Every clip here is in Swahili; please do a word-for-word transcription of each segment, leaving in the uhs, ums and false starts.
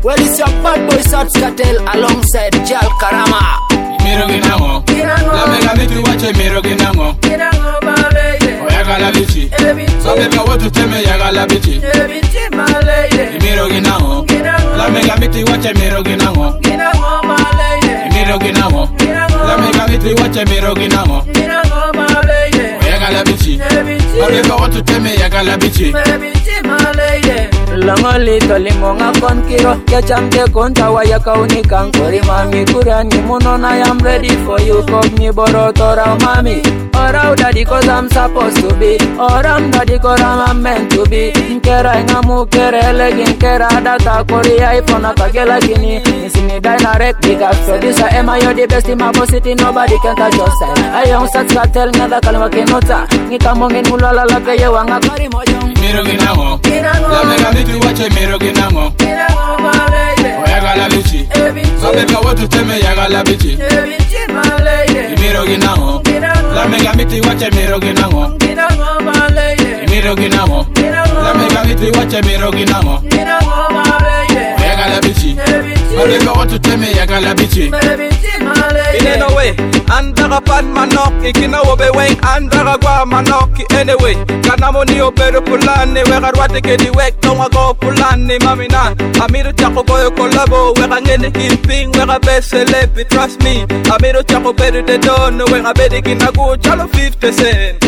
Well, it's your bad boy South Cartel alongside Jal Karama. Miro ginango, la mega mitu wache miro ginango. Ginango maleye, oyaga la bichi. So beba watu teme yaga la bichi. Bichi maleye, Miro ginango, la mega mitu wache miro ginango. ginango maleye, Miro ginango, la mega mitu wache miro ginango. ginango maleye, Oyaga la bichi. So beba watu teme yaga la bichi. bichi maleye. Langolito limonga konkiro Kechamte konta waya kaunikan Kori mami kurani munona I am ready for you Kog ni borotora mami Or out daddy cause I'm supposed to be Or I'm daddy cause I'm meant to be Nkera inga mukere legi nkera data Kori iPhone akagela kini Nisini dynarek big up producer Emma you're the best in my boss city Nobody can touch your style Ayong South Cartel ngada kalma kinota Ngikamongin mulala lagaye wanga kari mojong Miro ginango, la mega mitu wache miro ginango. Ginango maleye, Oyaga la bichi. So beba watu teme yaga la bichi. bichi maleye, Miro ginango, la mega mitu wache miro ginango. ginango maleye, Miro ginango, la mega mitu wache miro ginango. ginango maleye, Oyaga la bichi. So beba watu teme yaga la bichi. bichi maleye. In any way, andara pan manok, ikina wobe weng, andara gwa manok, anyway. Kanamoni operu pulani, wega rwate kedi wek, tonga go pulani, mamina. Amiru chako boyo kolabo, wega ngene kimping, wega bese lepi, trust me. Amiru chako beru de dono, wega bedi kinagu, chalo fifty cent.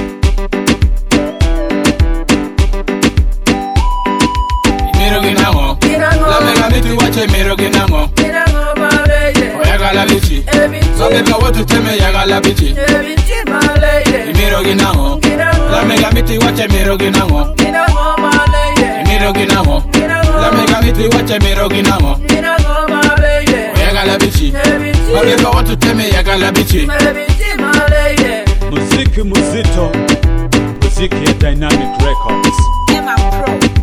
Miro ginango, la mega mitu wache miro ginango. Ginango maleye, Oyaga la bichi. So beba watu teme yaga la bichi. bichi maleye, Miro ginango, la mega mitu wache miro ginango. ginango maleye, Miro ginango, la mega mitu wache miro ginango. ginango maleye, Oyaga la bichi. So beba watu teme yaga la bichi. bichi maleye. Muziki muzito, muziki ya Dynamic Records. Emma Pro.